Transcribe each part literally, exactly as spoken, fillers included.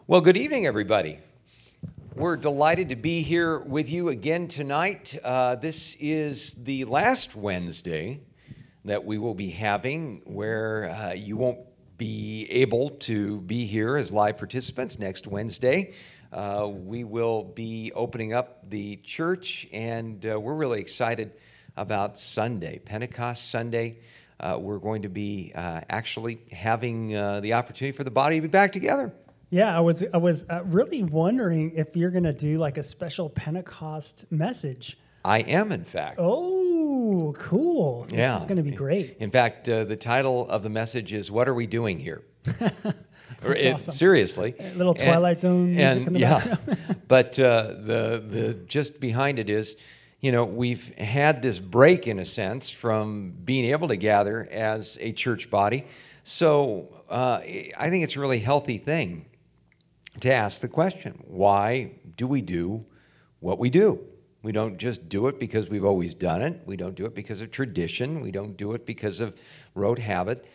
Well, good evening, everybody. We're delighted to be here with you again tonight. Uh, this is the last Wednesday that we will be having where uh, you won't be able to be here as live participants next Wednesday. Uh, we will be opening up the church, and uh, we're really excited about Sunday, Pentecost Sunday. Uh, we're going to be uh, actually having uh, the opportunity for the body to be back together. Yeah, I was I was uh, really wondering if you're going to do like a special Pentecost message. I am, in fact. Oh, cool. This yeah. is going to be great. In fact, uh, the title of the message is, "What Are We Doing Here?" That's it, awesome. Seriously. A little Twilight Zone music and, in the yeah, background. But uh, the, the just behind it is, you know, we've had this break, in a sense, from being able to gather as a church body. So uh, I think it's a really healthy thing to ask the question, why do we do what we do? We don't just do it because we've always done it. We don't do it because of tradition. We don't do it because of rote habit.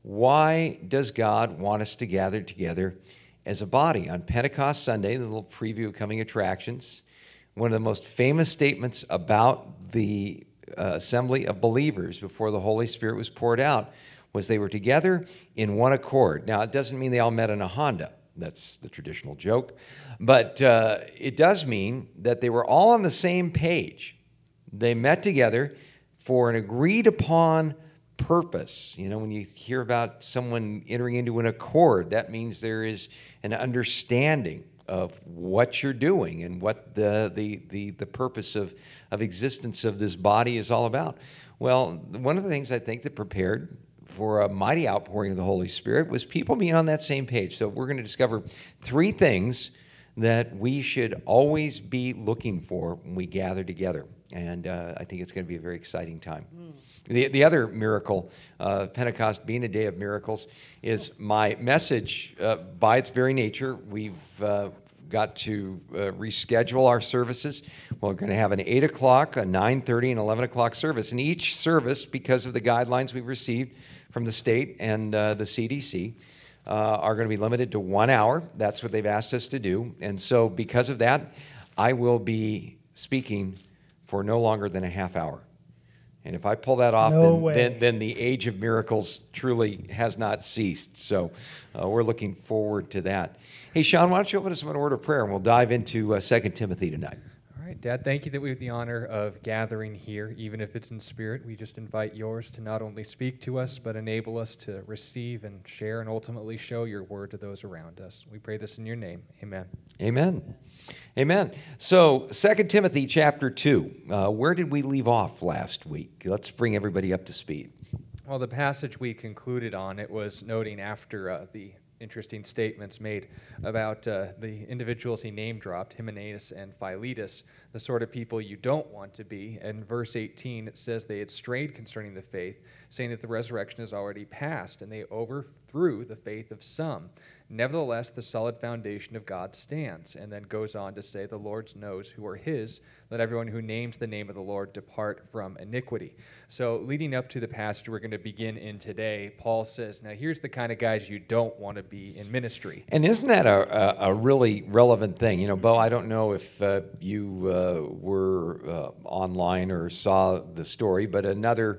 Why does God want us to gather together as a body? On Pentecost Sunday, the little preview of coming attractions, one of the most famous statements about the uh, assembly of believers before the Holy Spirit was poured out was they were together in one accord. Now, it doesn't mean they all met in a Honda. That's the traditional joke. But uh, it does mean that they were all on the same page. They met together for an agreed upon purpose. You know, when you hear about someone entering into an accord, that means there is an understanding of what you're doing and what the the the, the purpose of, of existence of this body is all about. Well, one of the things I think that prepared for a mighty outpouring of the Holy Spirit was people being on that same page. So we're going to discover three things that we should always be looking for when we gather together. And uh, I think it's going to be a very exciting time. Mm. The, the other miracle, uh, Pentecost being a day of miracles, is my message. Uh, by its very nature, we've uh, got to uh, reschedule our services. Well, we're going to have an eight o'clock, a nine thirty, and eleven o'clock service. And each service, because of the guidelines we've received from the state and uh, the C D C, uh, are going to be limited to one hour. That's what they've asked us to do. And so because of that, I will be speaking for no longer than a half hour. And if I pull that off, No then, way. then then the age of miracles truly has not ceased. So uh, we're looking forward to that. Hey, Sean, why don't you open us with an word of prayer, and we'll dive into uh, Second Timothy tonight. All right, Dad, thank you that we have the honor of gathering here, even if it's in spirit. We just invite yours to not only speak to us, but enable us to receive and share and ultimately show your word to those around us. We pray this in your name. Amen. Amen. Amen. So, Second Timothy chapter two. Uh, where did we leave off last week? Let's bring everybody up to speed. Well, the passage we concluded on, it was noting after uh, the interesting statements made about uh, the individuals he name-dropped, Hymenaeus and Philetus, the sort of people you don't want to be. In verse eighteen, it says they had strayed concerning the faith, saying that the resurrection is already past, and they overthrew the faith of some. Nevertheless, the solid foundation of God stands, and then goes on to say, the Lord knows who are his. Let everyone who names the name of the Lord depart from iniquity. So leading up to the passage we're going to begin in today, Paul says, now here's the kind of guys you don't want to be in ministry. And isn't that a, a, a really relevant thing? You know, Bo, I don't know if uh, you uh, were uh, online or saw the story, but another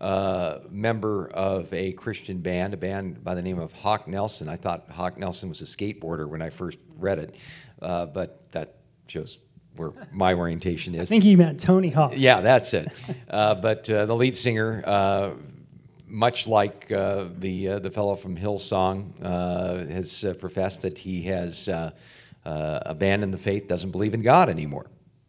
Uh, member of a Christian band, a band by the name of Hawk Nelson. I thought Hawk Nelson was a skateboarder when I first read it, uh, but that shows where my orientation is. I think he meant Tony Hawk. Yeah, that's it. Uh, but uh, the lead singer, uh, much like uh, the uh, the fellow from Hillsong, uh, has uh, professed that he has uh, uh, abandoned the faith, doesn't believe in God anymore.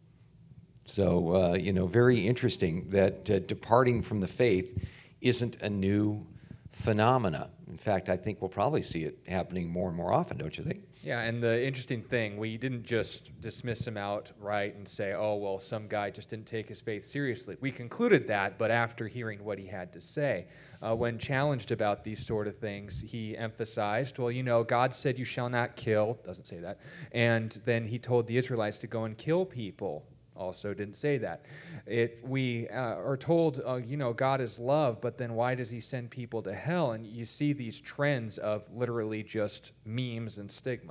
So, uh, you know, very interesting that uh, departing from the faith isn't a new phenomena. In fact, I think we'll probably see it happening more and more often, don't you think? Yeah, and the interesting thing, we didn't just dismiss him outright and say, oh, well, some guy just didn't take his faith seriously. We concluded that, but after hearing what he had to say, uh, when challenged about these sort of things, he emphasized, well, you know, God said you shall not kill, doesn't say that, and then he told the Israelites to go and kill people. Also didn't say that. If we uh, are told, uh, you know, God is love, but then why does he send people to hell? And you see these trends of literally just memes and stigma.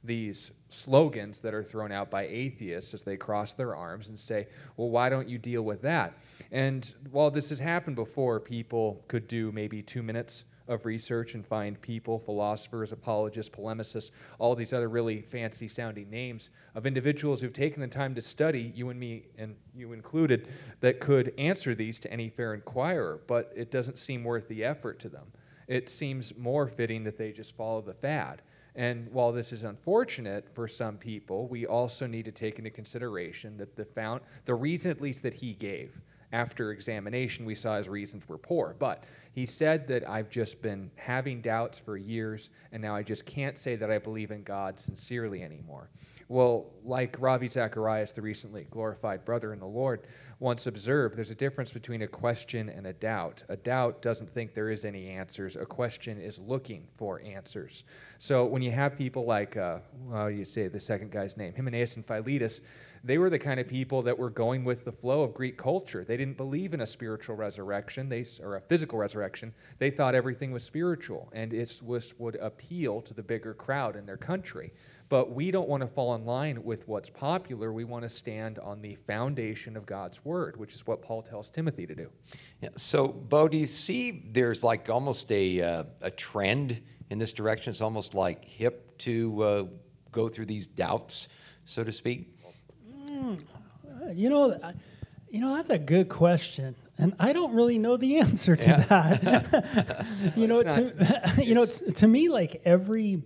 these slogans that are thrown out by atheists as they cross their arms and say, well, why don't you deal with that? And while this has happened before, people could do maybe two minutes of research and find people, philosophers, apologists, polemicists, all these other really fancy sounding names of individuals who've taken the time to study, you and me and you included, that could answer these to any fair inquirer, but it doesn't seem worth the effort to them. It seems more fitting that they just follow the fad. And while this is unfortunate for some people, we also need to take into consideration that the found, the reason at least that he gave, after examination, we saw his reasons were poor. But he said that I've just been having doubts for years, and now I just can't say that I believe in God sincerely anymore. Well, like Ravi Zacharias, the recently glorified brother in the Lord, once observed, there's a difference between a question and a doubt. A doubt doesn't think there is any answers. A question is looking for answers. So when you have people like, uh, well, you say the second guy's name, Hymenaeus and Philetus, they were the kind of people that were going with the flow of Greek culture. They didn't believe in a spiritual resurrection, they, or a physical resurrection. They thought everything was spiritual, and it was, would appeal to the bigger crowd in their country. But we don't want to fall in line with what's popular. We want to stand on the foundation of God's Word, which is what Paul tells Timothy to do. Yeah, so, Bo, do you see there's like almost a, uh, a trend in this direction? It's almost like hip to uh, go through these doubts, so to speak? Mm, you know, I- you know that's a good question, and I don't really know the answer to Yeah. that. you know, It's to not- you know, it's- t- to me, like every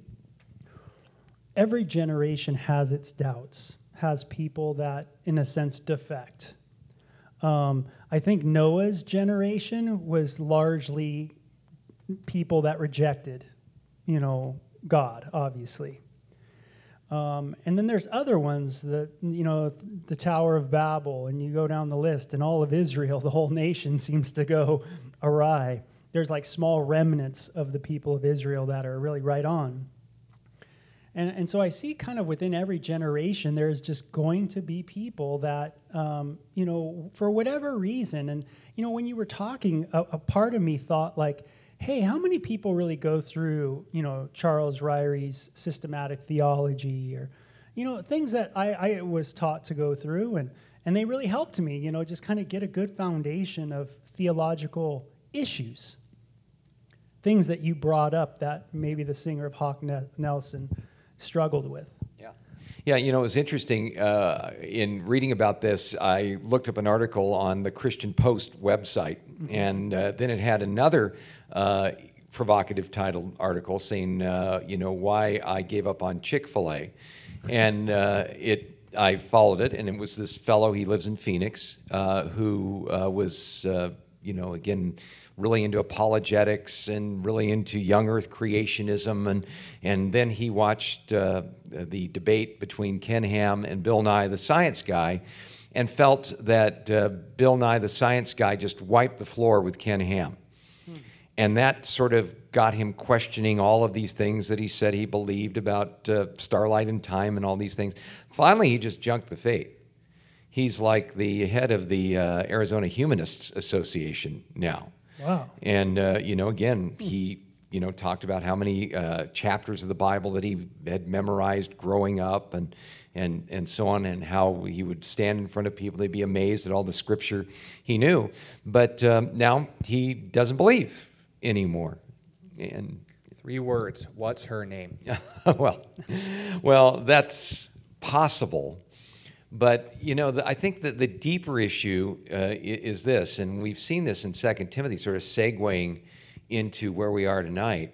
every generation has its doubts, has people that, in a sense, defect. Um, I think Noah's generation was largely people that rejected, you know, God, obviously. Um, and then there's other ones that, you know, the Tower of Babel, and you go down the list, and all of Israel, the whole nation seems to go awry. There's like small remnants of the people of Israel that are really right on. And, and so I see kind of within every generation, there's just going to be people that, um, you know, for whatever reason, and, you know, when you were talking, a, a part of me thought like, hey, how many people really go through, you know, Charles Ryrie's systematic theology, or, you know, things that I, I was taught to go through, and, and they really helped me, you know, just kind of get a good foundation of theological issues. Things that you brought up that maybe the singer of Hawk Nelson struggled with. Yeah. Yeah, you know, it was interesting. Uh, in reading about this, I looked up an article on the Christian Post website, mm-hmm. and uh, then it had another uh, provocative titled article saying, uh, you know, why I gave up on Chick-fil-A. And uh, it, I followed it, and it was this fellow, he lives in Phoenix, uh, who uh, was, uh, you know, again, really into apologetics and really into young earth creationism. And, and then he watched uh, the debate between Ken Ham and Bill Nye, the science guy, and felt that uh, Bill Nye, the science guy, just wiped the floor with Ken Ham. Hmm. And that sort of got him questioning all of these things that he said he believed about uh, starlight and time and all these things. Finally, he just junked the faith. He's like the head of the uh, Arizona Humanists Association now. Wow. And, uh, you know, again, he, you know, talked about how many uh, chapters of the Bible that he had memorized growing up, and, and, and so on, and how he would stand in front of people. They'd be amazed at all the scripture he knew. But um, now he doesn't believe anymore. And Three words. What's her name? well, well, that's possible. But, you know, the, I think that the deeper issue uh, is this, and we've seen this in Second Timothy, sort of segueing into where we are tonight,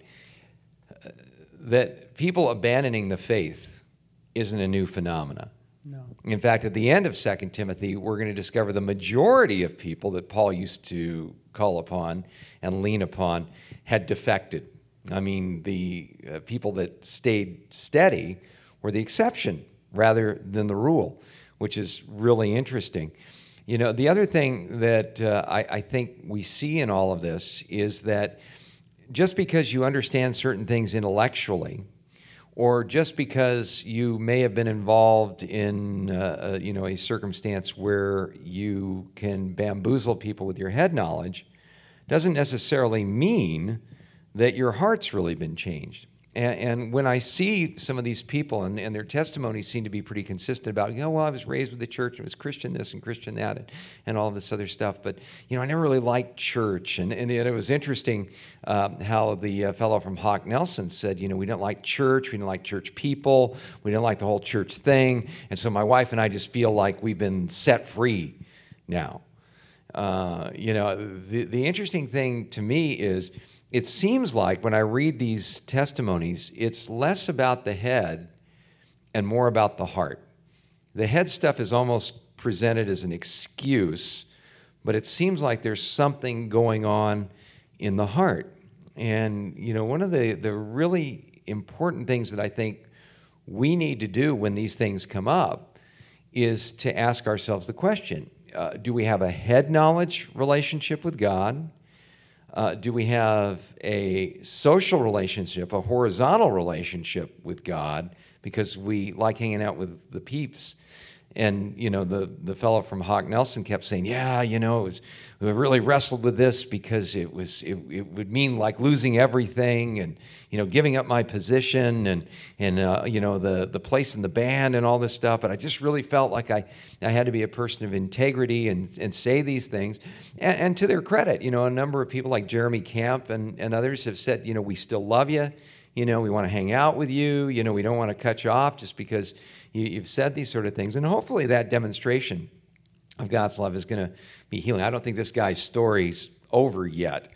uh, that people abandoning the faith isn't a new phenomena. No. In fact, at the end of Second Timothy, we're going to discover the majority of people that Paul used to call upon and lean upon had defected. I mean, the uh, people that stayed steady were the exception rather than the rule, which is really interesting. You know, the other thing that uh, I, I think we see in all of this is that just because you understand certain things intellectually, or just because you may have been involved in, uh, you know, a circumstance where you can bamboozle people with your head knowledge, doesn't necessarily mean that your heart's really been changed. And, and when I see some of these people, and, and their testimonies seem to be pretty consistent about, you know, well, I was raised with the church, and it was Christian this and Christian that, and, and all this other stuff, but, you know, I never really liked church. And, and it was interesting um, how the uh, fellow from Hawk Nelson said, you know, we didn't like church, we didn't like church people, we didn't like the whole church thing, and so my wife and I just feel like we've been set free now. Uh, you know, the, the interesting thing to me is, it seems like when I read these testimonies, it's less about the head and more about the heart. The head stuff is almost presented as an excuse, but it seems like there's something going on in the heart. And, you know, one of the, the really important things that I think we need to do when these things come up is to ask ourselves the question, uh, do we have a head knowledge relationship with God? Uh, do we have a social relationship, a horizontal relationship with God, because we like hanging out with the peeps? And, you know, the, the fellow from Hawk Nelson kept saying, yeah, you know, it was, we really wrestled with this because it was it, it would mean like losing everything and, you know, giving up my position and, and uh, you know, the, the place in the band and all this stuff. But I just really felt like I, I had to be a person of integrity and, and say these things. And, and to their credit, you know, a number of people like Jeremy Camp and, and others have said, you know, we still love you. You know, we want to hang out with you. You know, we don't want to cut you off just because you, you've said these sort of things. And hopefully that demonstration of God's love is going to be healing. I don't think this guy's story's over yet.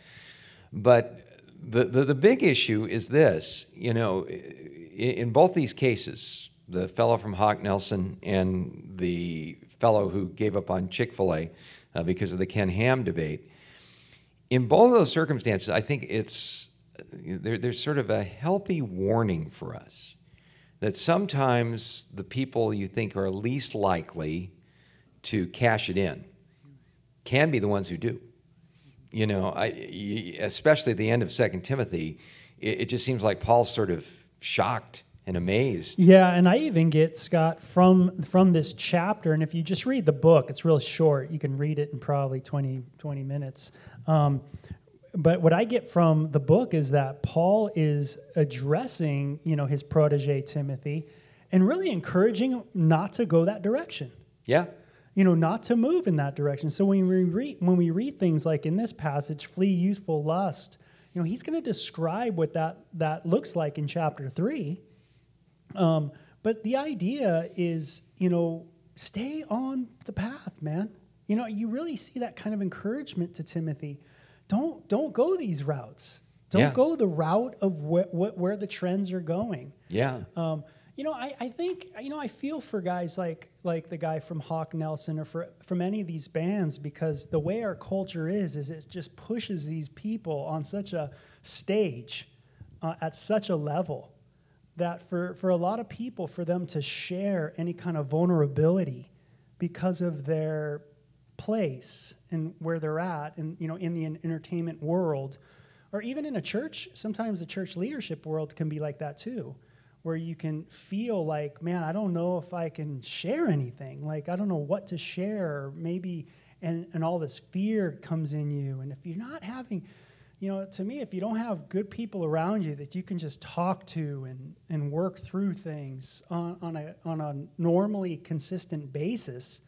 But the, the, the big issue is this. You know, in, in both these cases, the fellow from Hawk Nelson and the fellow who gave up on Chick-fil-A uh, because of the Ken Ham debate, in both of those circumstances, I think it's There, there's sort of a healthy warning for us that sometimes the people you think are least likely to cash it in can be the ones who do. You know, I, especially at the end of Second Timothy, it, it just seems like Paul's sort of shocked and amazed. Yeah, and I even get, Scott, from from this chapter, and if you just read the book, it's real short. You can read it in probably twenty, twenty minutes. Um, But what I get from the book is that Paul is addressing, you know, his protege Timothy and really encouraging him not to go that direction. Yeah. You know, not to move in that direction. So when we read, when we read things like in this passage, flee youthful lust, you know, he's going to describe what that, that looks like in chapter three. Um, but the idea is, you know, stay on the path, man. You know, you really see that kind of encouragement to Timothy. Don't don't go these routes. Don't Yeah. go the route of wh- wh- where the trends are going. Yeah. Um, you know, I, I think, you know, I feel for guys like like the guy from Hawk Nelson or for from any of these bands, because the way our culture is, is it just pushes these people on such a stage uh, at such a level that for, for a lot of people, for them to share any kind of vulnerability because of their place and where they're at, and you know, in the entertainment world, or even in a church. Sometimes the church leadership world can be like that too, where you can feel like, man, I don't know if I can share anything. Like, I don't know what to share, maybe, and and all this fear comes in you. And if you're not having, you know, to me, if you don't have good people around you that you can just talk to and and work through things on, on a on a normally consistent basis,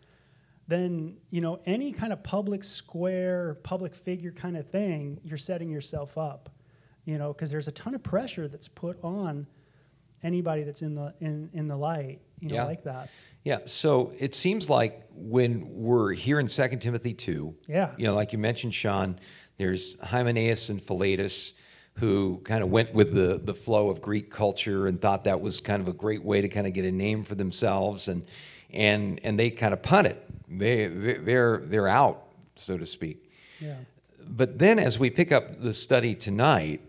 then, you know, any kind of public square, public figure kind of thing, you're setting yourself up, you know, because there's a ton of pressure that's put on anybody that's in the in, in the light, you know, Yeah. like that. Yeah, so it seems like when we're here in Second Timothy two, Yeah. you know, like you mentioned, Sean, there's Hymenaeus and Philetus, who kind of went with the, the flow of Greek culture and thought that was kind of a great way to kind of get a name for themselves, and and and they kind of punt it. They they're they're out, so to speak. Yeah. But then, as we pick up the study tonight,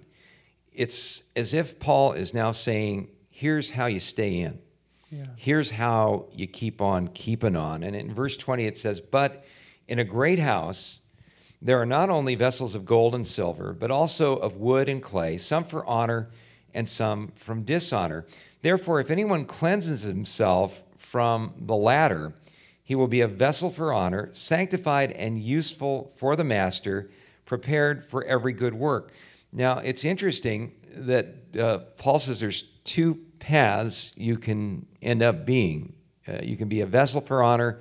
it's as if Paul is now saying, "Here's how you stay in. Yeah. Here's how you keep on keeping on." And in verse twenty, it says, "But in a great house there are not only vessels of gold and silver, but also of wood and clay, some for honor and some from dishonor. Therefore, if anyone cleanses himself from the latter, he will be a vessel for honor, sanctified and useful for the master, prepared for every good work. Now, it's interesting that uh, Paul says there's two paths you can end up being. Uh, you can be a vessel for honor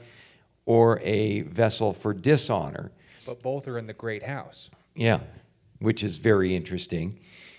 or a vessel for dishonor. But both are in the great house. Yeah, which is very interesting.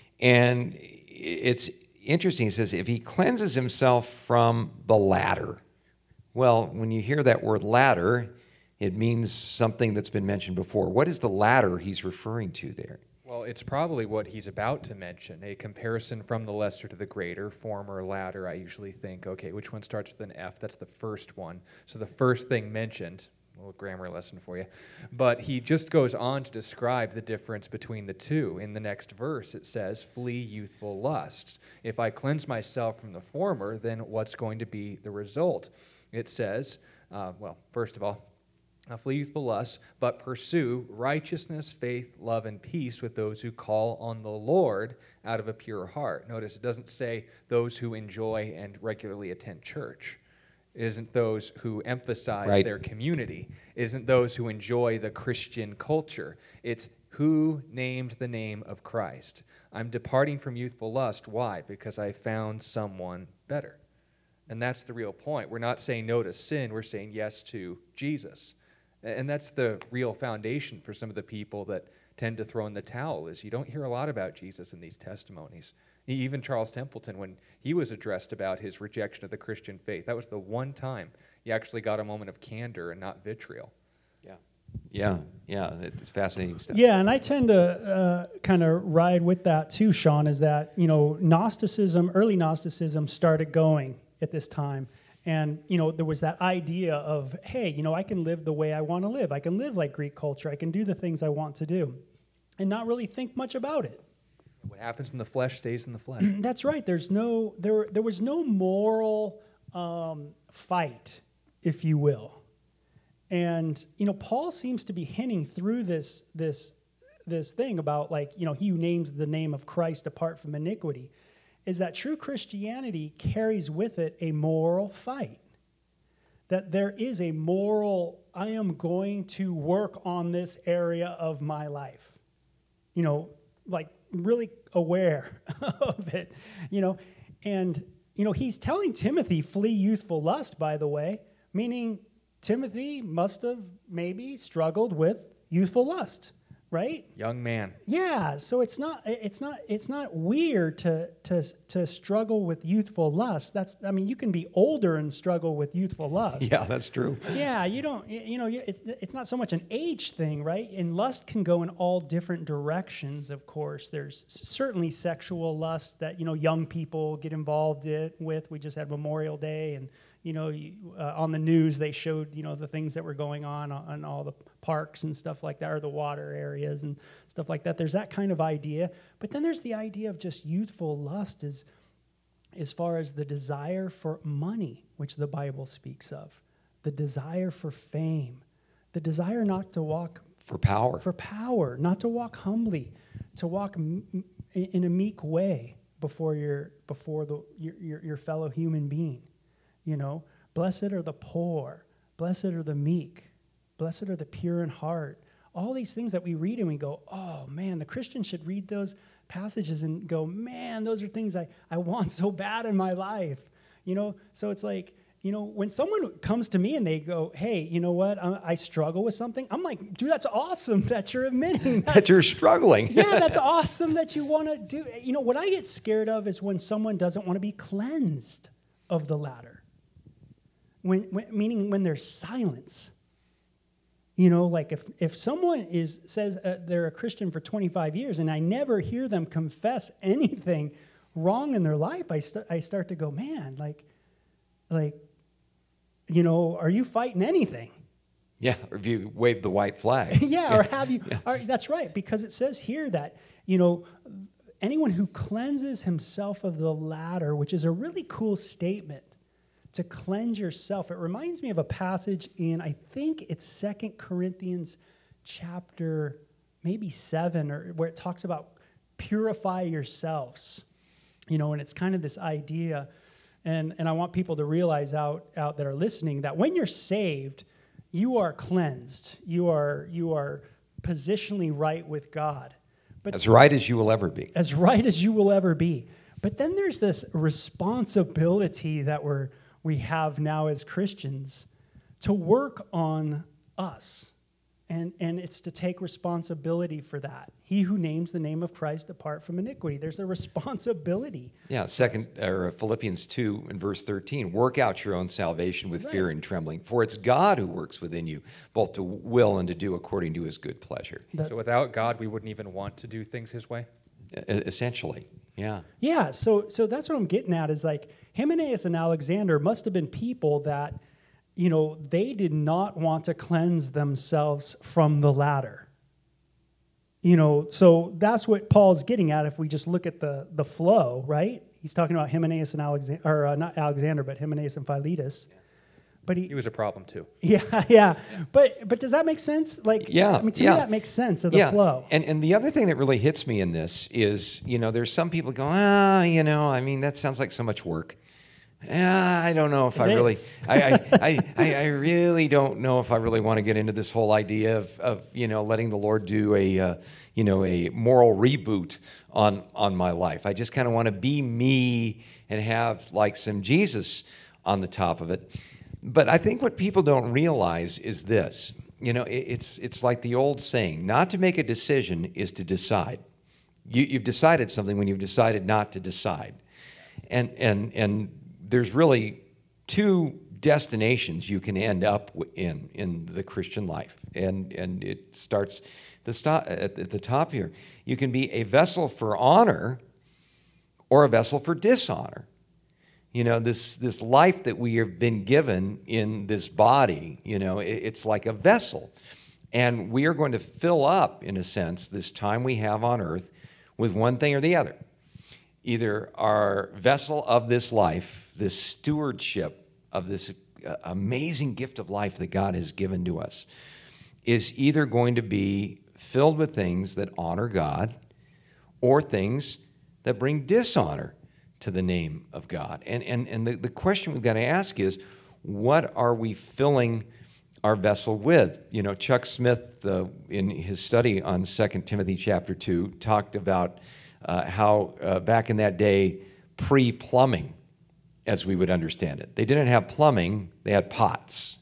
And it's interesting, he says, if he cleanses himself from the latter. Well, when you hear that word latter, it means something that's been mentioned before. What is the latter he's referring to there? Well, it's probably what he's about to mention, a comparison from the lesser to the greater, former, latter. I usually think, okay, which one starts with an F? That's the first one. So the first thing mentioned, a little grammar lesson for you. But he just goes on to describe the difference between the two. In the next verse, it says, flee youthful lusts. If I cleanse myself from the former, then what's going to be the result? It says, uh, well, first of all, Uh, flee youthful lusts, but pursue righteousness, faith, love, and peace with those who call on the Lord out of a pure heart. Notice it doesn't say those who enjoy and regularly attend church. It isn't those who emphasize Right. their community. It isn't those who enjoy the Christian culture. It's who named the name of Christ. I'm departing from youthful lust. Why? Because I found someone better. And that's the real point. We're not saying no to sin. We're saying yes to Jesus. And that's the real foundation for some of the people that tend to throw in the towel, is you don't hear a lot about Jesus in these testimonies. Even Charles Templeton, when he was addressed about his rejection of the Christian faith, that was the one time he actually got a moment of candor and not vitriol. Yeah. Yeah, yeah, it's fascinating stuff. Yeah, and I tend to uh, kind of ride with that too, Sean, is that, you know, Gnosticism, early Gnosticism started going at this time. And, you know, there was that idea of, hey, you know, I can live the way I want to live. I can live like Greek culture. I can do the things I want to do and not really think much about it. What happens in the flesh stays in the flesh. That's right. There's no, there, there was no moral um, fight, if you will. And, you know, Paul seems to be hinting through this, this, this thing about, like, you know, he who names the name of Christ apart from iniquity, is that true Christianity carries with it a moral fight. That there is a moral, I am going to work on this area of my life. You know, like really aware of it, you know. And, you know, he's telling Timothy, flee youthful lust, by the way, meaning Timothy must have maybe struggled with youthful lust. Right? Young man. Yeah, so it's not it's not it's not weird to to to struggle with youthful lust. That's I mean, you can be older and struggle with youthful lust. Yeah, that's true. Yeah, you don't you know it's it's not so much an age thing, right? And lust can go in all different directions. Of course, there's certainly sexual lust that, you know, young people get involved with. We just had Memorial Day, and, you know, uh, on the news they showed, you know, the things that were going on on all the parks and stuff like that, or the water areas and stuff like that. There's that kind of idea. But then there's the idea of just youthful lust as, as far as the desire for money, which the Bible speaks of, the desire for fame, the desire not to walk For power. for power, not to walk humbly, to walk m- m- in a meek way before your before the your, your your fellow human being. You know, blessed are the poor, blessed are the meek, blessed are the pure in heart. All these things that we read and we go, oh man, the Christian should read those passages and go, man, those are things I, I want so bad in my life. You know, so it's like, you know, when someone comes to me and they go, hey, you know what, I, I struggle with something, I'm like, dude, that's awesome that you're admitting that. That you're struggling. Yeah, that's awesome that you want to do. You know, what I get scared of is when someone doesn't want to be cleansed of the latter. When, when, meaning when there's silence. You know, like if, if someone is says uh, they're a Christian for twenty-five years and I never hear them confess anything wrong in their life, I, st- I start to go, man, like, like, you know, are you fighting anything? Yeah, or if you wave the white flag. yeah, or have you, yeah. Or, that's right, because it says here that, you know, anyone who cleanses himself of the latter, which is a really cool statement, to cleanse yourself. It reminds me of a passage in, I think it's Second Corinthians chapter maybe seven, or where it talks about purify yourselves. You know, and it's kind of this idea, and, and I want people to realize out, out that are listening that when you're saved, you are cleansed. You are, you are positionally right with God. But As right as you will ever be. as right as you will ever be. But then there's this responsibility that we're we have now as Christians to work on us. And, and it's to take responsibility for that. He who names the name of Christ depart from iniquity. There's a responsibility. Yeah, second or Philippians two and verse thirteen, work out your own salvation with Right. fear and trembling, for it's God who works within you, both to will and to do according to his good pleasure. That- So without God, we wouldn't even want to do things his way? E- Essentially, yeah. Yeah, so so that's what I'm getting at is like Hymenaeus and Alexander must have been people that, you know, they did not want to cleanse themselves from the latter. You know, so that's what Paul's getting at if we just look at the the flow, right? He's talking about Hymenaeus and Alexander, or uh, not Alexander, but Hymenaeus and Philetus. But he, He was a problem too. yeah, yeah. But but does that make sense? Like, Yeah, I mean, to yeah. me that makes sense of the yeah. flow. And and the other thing that really hits me in this is, you know, there's some people go, ah, you know, I mean, that sounds like so much work. Yeah, I don't know if It I really, is. I, I, I, I I really don't know if I really want to get into this whole idea of, of you know, letting the Lord do a, uh, you know, a moral reboot on on my life. I just kind of want to be me and have like some Jesus on the top of it. But I think what people don't realize is this. You know, it, it's it's like the old saying: not to make a decision is to decide. You, you've decided something when you've decided not to decide, and and and. There's really two destinations you can end up in in the Christian life, and and it starts the stop at, at the top here. You can be a vessel for honor, or a vessel for dishonor. You know, this this life that we have been given in this body. You know, it, it's like a vessel, and we are going to fill up, in a sense, this time we have on earth with one thing or the other. Either our vessel of this life, this stewardship of this uh, amazing gift of life that God has given to us, is either going to be filled with things that honor God or things that bring dishonor to the name of God. And, and, and the, the question we've got to ask is, what are we filling our vessel with? You know, Chuck Smith, uh, in his study on Second Timothy chapter two, talked about Uh, how uh, back in that day, pre-plumbing, as we would understand it, they didn't have plumbing, they had pots.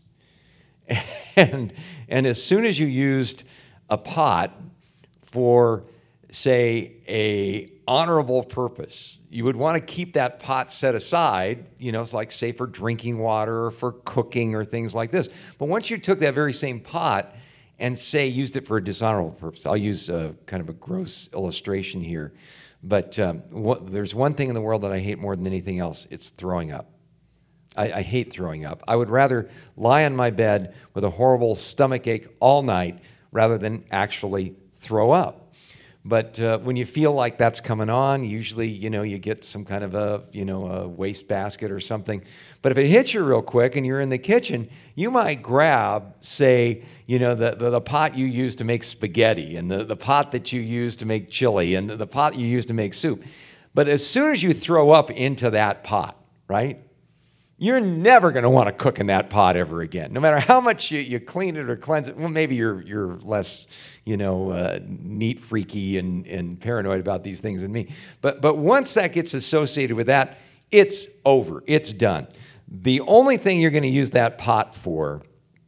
And, and as soon as you used a pot for, say, a honorable purpose, you would want to keep that pot set aside, you know, it's like, say, for drinking water or for cooking or things like this. But once you took that very same pot and, say, used it for a dishonorable purpose. I'll use a, kind of a gross illustration here. But um, what, there's one thing in the world that I hate more than anything else. It's throwing up. I, I hate throwing up. I would rather lie on my bed with a horrible stomach ache all night rather than actually throw up. But uh, when you feel like that's coming on, usually, you know, you get some kind of a, you know, a waste basket or something. But if it hits you real quick and you're in the kitchen, you might grab, say, you know, the, the, the pot you use to make spaghetti and the, the pot that you use to make chili and the, the pot you use to make soup. But as soon as you throw up into that pot, right, you're never going to want to cook in that pot ever again. No matter how much you, you clean it or cleanse it. Well, maybe you're you're less, you know, uh, neat freaky and, and paranoid about these things than me. But but once that gets associated with that, it's over. It's done. The only thing you're going to use that pot for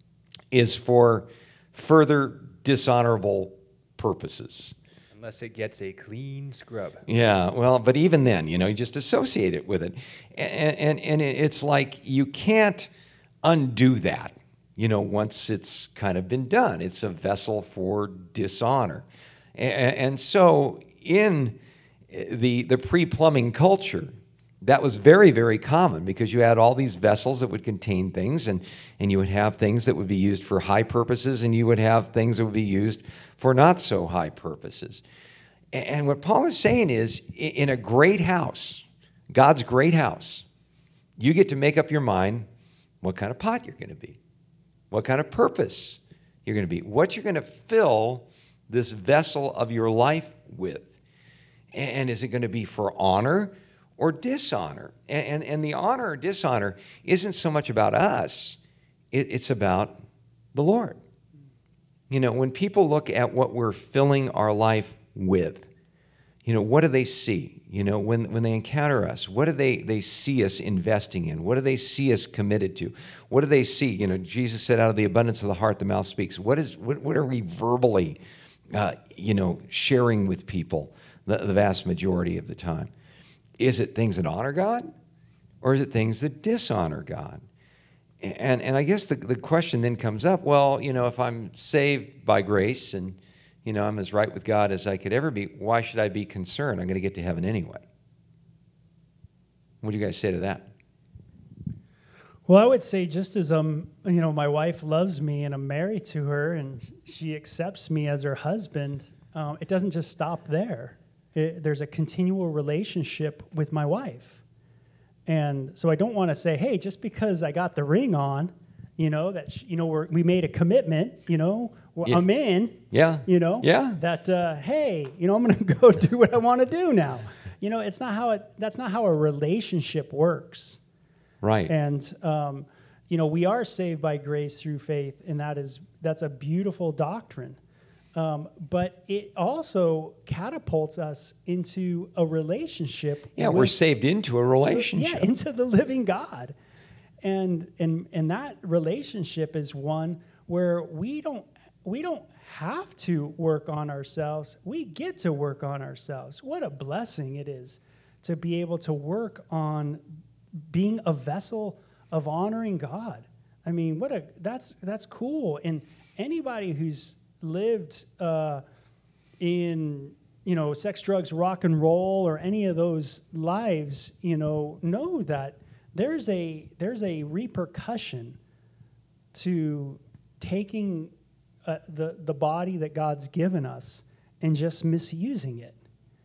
is for further dishonorable purposes. Unless it gets a clean scrub. Yeah, well, but even then, you know, you just associate it with it. And, and, and it's like you can't undo that, you know, once it's kind of been done. It's a vessel for dishonor. And, and so in the, the pre-plumbing culture, that was very, very common because you had all these vessels that would contain things, and, and you would have things that would be used for high purposes, and you would have things that would be used for not so high purposes. And what Paul is saying is, in a great house, God's great house, you get to make up your mind what kind of pot you're going to be, what kind of purpose you're going to be, what you're going to fill this vessel of your life with. And is it going to be for honor or dishonor? And, and, and the honor or dishonor isn't so much about us, it, it's about the Lord. You know, when people look at what we're filling our life with? You know, what do they see? You know, when, when they encounter us, what do they, they see us investing in? What do they see us committed to? What do they see? You know, Jesus said, out of the abundance of the heart, the mouth speaks. What is what, what are we verbally, uh, you know, sharing with people the, the vast majority of the time? Is it things that honor God, or is it things that dishonor God? And and I guess the, the question then comes up, well, you know, if I'm saved by grace and you know, I'm as right with God as I could ever be, why should I be concerned? I'm going to get to heaven anyway. What do you guys say to that? Well, I would say just as um, you know, my wife loves me and I'm married to her and she accepts me as her husband, um, it doesn't just stop there. It, there's a continual relationship with my wife. And so I don't want to say, hey, just because I got the ring on, you know, that, she, you know, we're, we made a commitment, you know, well, yeah. I'm in, yeah. you know, yeah. that, uh, hey, you know, I'm going to go do what I want to do now. You know, it's not how it, that's not how a relationship works. Right. And, um, you know, we are saved by grace through faith, and that is, that's a beautiful doctrine. Um, but it also catapults us into a relationship. Yeah, with, we're saved into a relationship. Yeah, into the living God. And, and, and that relationship is one where we don't, we don't have to work on ourselves. We get to work on ourselves. What a blessing it is to be able to work on being a vessel of honoring God. I mean, what a that's that's cool. And anybody who's lived uh, in you know sex, drugs, rock and roll, or any of those lives, you know, know that there's a there's a repercussion to taking uh, the the body that God's given us and just misusing it.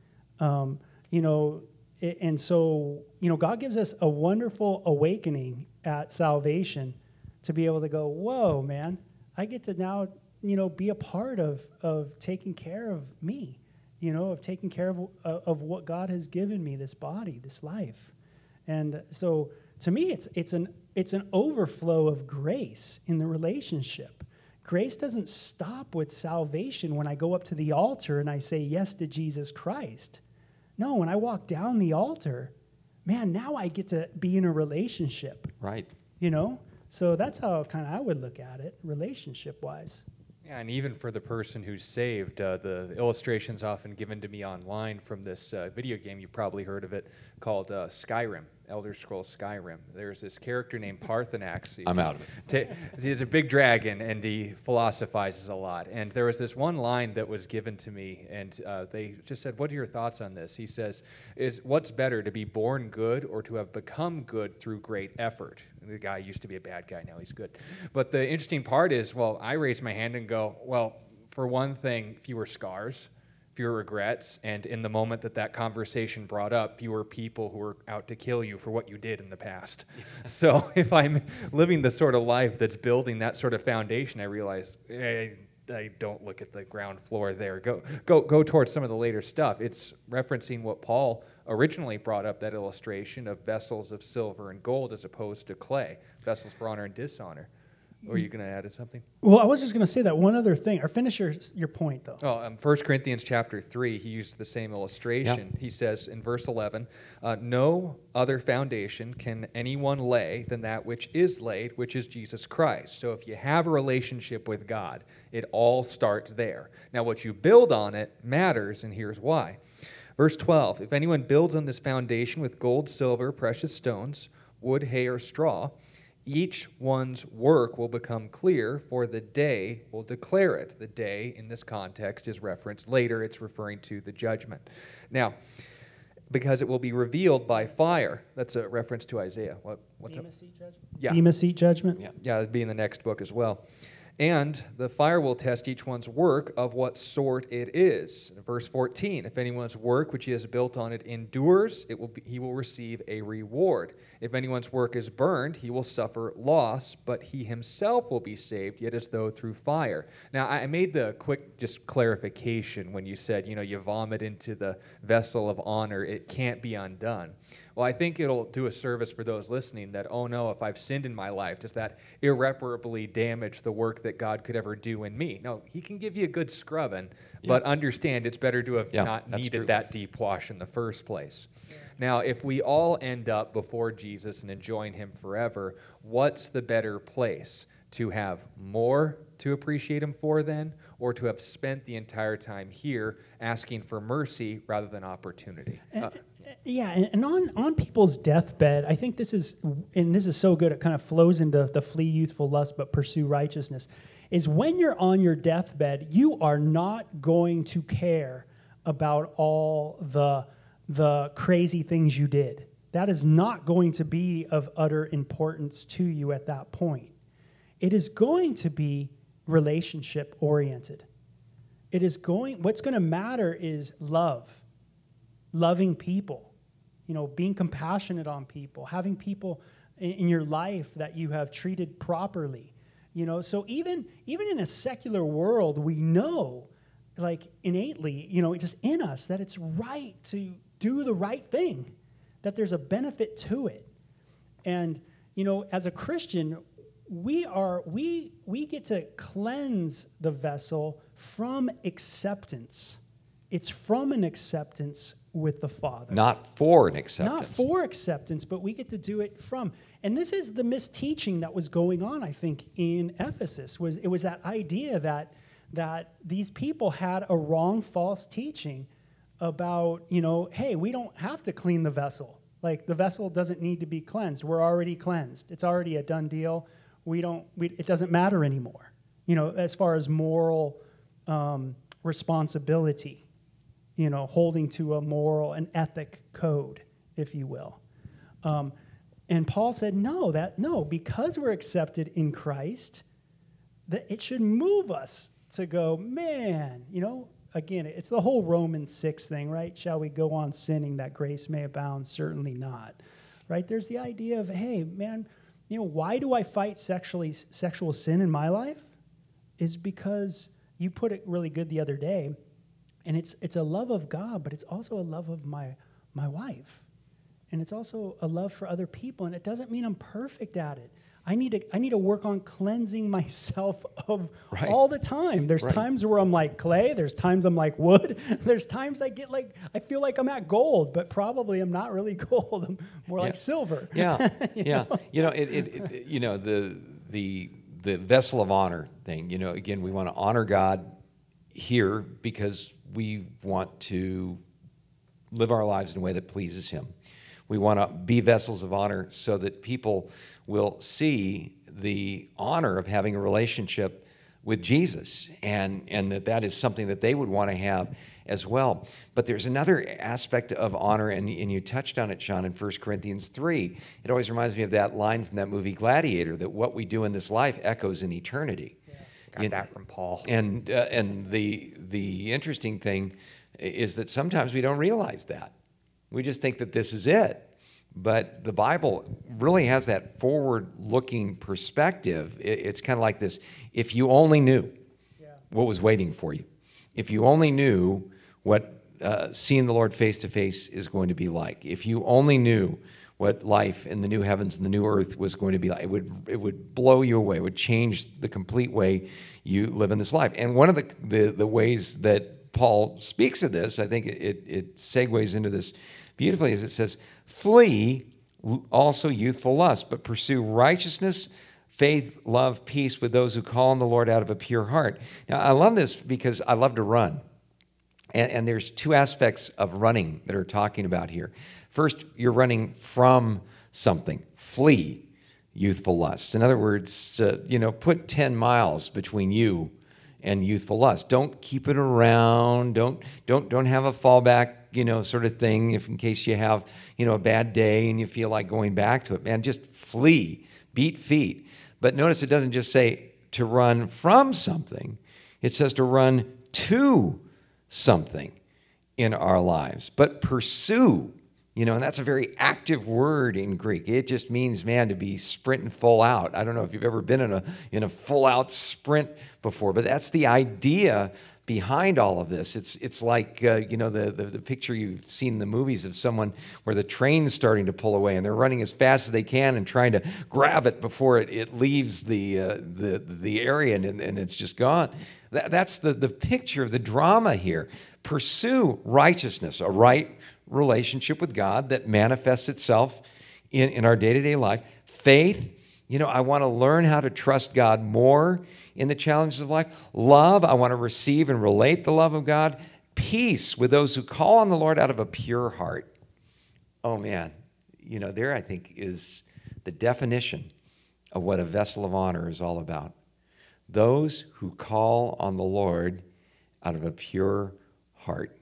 Um, you know. And so, you know, God gives us a wonderful awakening at salvation to be able to go, whoa, man, I get to now, you know, be a part of, of taking care of me, you know, of taking care of, of what God has given me, this body, this life. And so to me, it's, it's, an, it's an overflow of grace in the relationship. Grace doesn't stop with salvation when I go up to the altar and I say yes to Jesus Christ. No, when I walk down the altar, man, now I get to be in a relationship. Right. You know? So that's how kind of I would look at it, relationship-wise. Yeah, and even for the person who's saved, uh, the illustration's often given to me online from this uh, video game, you've probably heard of it, called uh, Skyrim, Elder Scrolls Skyrim. There's this character named Parthenax. I'm out of it. Ta- he's a big dragon, and he philosophizes a lot. And there was this one line that was given to me, and uh, they just said, what are your thoughts on this? He says, "Is what's better, to be born good or to have become good through great effort?" The guy used to be a bad guy, now he's good. But the interesting part is, well, I raise my hand and go, well, for one thing, fewer scars, fewer regrets, and in the moment that that conversation brought up, fewer people who were out to kill you for what you did in the past. So if I'm living the sort of life that's building that sort of foundation, I realize, hey, I don't look at the ground floor there. Go, go, go towards some of the later stuff. It's referencing what Paul originally brought up, that illustration of vessels of silver and gold as opposed to clay, vessels for honor and dishonor. Or are you going to add something? Well, I was just going to say that one other thing, or finish your your point, though. Oh, um, First Corinthians chapter three, he used the same illustration. Yep. He says in verse eleven, uh, no other foundation can anyone lay than that which is laid, which is Jesus Christ. So if you have a relationship with God, it all starts there. Now, what you build on it matters, and here's why. Verse twelve, if anyone builds on this foundation with gold, silver, precious stones, wood, hay, or straw, each one's work will become clear, for the day will declare it. The day, in this context, is referenced later. It's referring to the judgment. Now, because it will be revealed by fire. That's a reference to Isaiah. What, what's Bema up? seat judgment? Yeah. Bema seat judgment? Yeah, yeah, it'd be in the next book as well. And the fire will test each one's work of what sort it is. Verse fourteen, if anyone's work which he has built on it endures, it will be, he will receive a reward. If anyone's work is burned, he will suffer loss, but he himself will be saved, yet as though through fire. Now, I made the quick just clarification when you said, you know, you vomit into the vessel of honor, it can't be undone. Well, I think it'll do a service for those listening that, oh no, if I've sinned in my life, does that irreparably damage the work that God could ever do in me? No, he can give you a good scrubbing, Yeah. but understand it's better to have Yeah, not that's needed true. that deep wash in the first place. Now, if we all end up before Jesus and enjoying him forever, what's the better place? To have more to appreciate him for then, or to have spent the entire time here asking for mercy rather than opportunity? Uh, Yeah, and, and on, on people's deathbed, I think this is, and this is so good, it kind of flows into the flee youthful lust but pursue righteousness, is when you're on your deathbed, you are not going to care about all the, the crazy things you did. That is not going to be of utter importance to you at that point. It is going to be relationship oriented. It is going, what's going to matter is love. Loving people, you know, being compassionate on people, having people in, in your life that you have treated properly, you know. So even even in a secular world, we know, like innately, you know, just in us, that it's right to do the right thing, that there's a benefit to it. And, you know, as a Christian, we are we we get to cleanse the vessel from acceptance. It's from an acceptance with the Father. Not for an acceptance. Not for acceptance, but we get to do it from. And this is the misteaching that was going on, I think, in Ephesus. Was it was that idea that that these people had a wrong, false teaching about, you know, hey, we don't have to clean the vessel. Like the vessel doesn't need to be cleansed. We're already cleansed. It's already a done deal. We don't. We, it doesn't matter anymore. You know, as far as moral um, responsibility. You know, holding to a moral and ethic code, if you will. Um, and Paul said, no, that no, because we're accepted in Christ, that it should move us to go, man, you know, again, it's the whole Romans six thing, right? Shall we go on sinning that grace may abound? Certainly not, right? There's the idea of, hey, man, you know, why do I fight sexually sexual sin in my life? Is because you put it really good the other day. And it's it's a love of God, but it's also a love of my my wife. And it's also a love for other people. And it doesn't mean I'm perfect at it. I need to I need to work on cleansing myself of Right. all the time. There's Right. times where I'm like clay. There's times I'm like wood. There's times I get like, I feel like I'm at gold, but probably I'm not really gold. I'm more Yeah. like silver. Yeah, You yeah. know? You know, it, it, it, you know, the the the vessel of honor thing. You know, again, we want to honor God here because we want to live our lives in a way that pleases Him. We want to be vessels of honor so that people will see the honor of having a relationship with Jesus, and, and that that is something that they would want to have as well. But there's another aspect of honor, and, and you touched on it, Sean, in First Corinthians three. It always reminds me of that line from that movie Gladiator, that what we do in this life echoes in eternity. Got You- that from Paul. And uh, and the the interesting thing is that sometimes we don't realize that. We just think that this is it. But the Bible really has that forward-looking perspective. It, it's kind of like this: if you only knew Yeah. what was waiting for you, if you only knew what uh, seeing the Lord face to face is going to be like, if you only knew what life in the new heavens and the new earth was going to be like, it would it would blow you away. It would change the complete way you live in this life. And one of the the, the ways that Paul speaks of this, I think it, it segues into this beautifully, is it says, flee also youthful lust, but pursue righteousness, faith, love, peace with those who call on the Lord out of a pure heart. Now, I love this because I love to run. And, and there's two aspects of running that are talking about here. First, you're running from something. Flee youthful lust. In other words, uh, you know, put ten miles between you and youthful lust. Don't keep it around. Don't don't don't have a fallback, you know, sort of thing if in case you have, you know, a bad day and you feel like going back to it. Man, just flee. Beat feet. But notice it doesn't just say to run from something. It says to run to something in our lives. But pursue, you know, and that's a very active word in Greek. It just means, man, to be sprinting full out. I don't know if you've ever been in a in a full out sprint before, but that's the idea behind all of this. It's it's like uh, you know the, the the picture you've seen in the movies of someone where the train's starting to pull away and they're running as fast as they can and trying to grab it before it, it leaves the uh, the the area and, and it's just gone. That, that's the the picture of the drama here. Pursue righteousness, a right relationship with God that manifests itself in, in our day-to-day life. Faith, you know, I want to learn how to trust God more in the challenges of life. Love, I want to receive and relate the love of God. Peace with those who call on the Lord out of a pure heart. Oh man, you know, there I think is the definition of what a vessel of honor is all about. Those who call on the Lord out of a pure heart.